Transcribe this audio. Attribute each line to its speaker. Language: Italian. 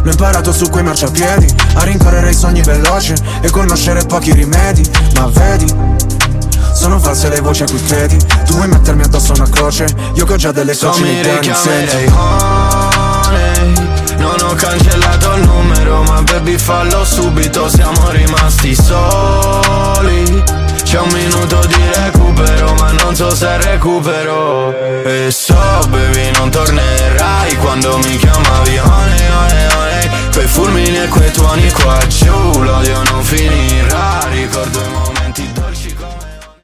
Speaker 1: L'ho imparato su quei marciapiedi, a rincorrere i sogni veloci e conoscere pochi rimedi. Ma vedi, sono false le voci a cui credi. Tu vuoi mettermi addosso una croce, io che ho già delle croci nei piani, senti.
Speaker 2: Non ho cancellato il numero, ma baby fallo subito, siamo rimasti soli. C'è un minuto di recupero, ma non so se recupero. E so baby non tornerò.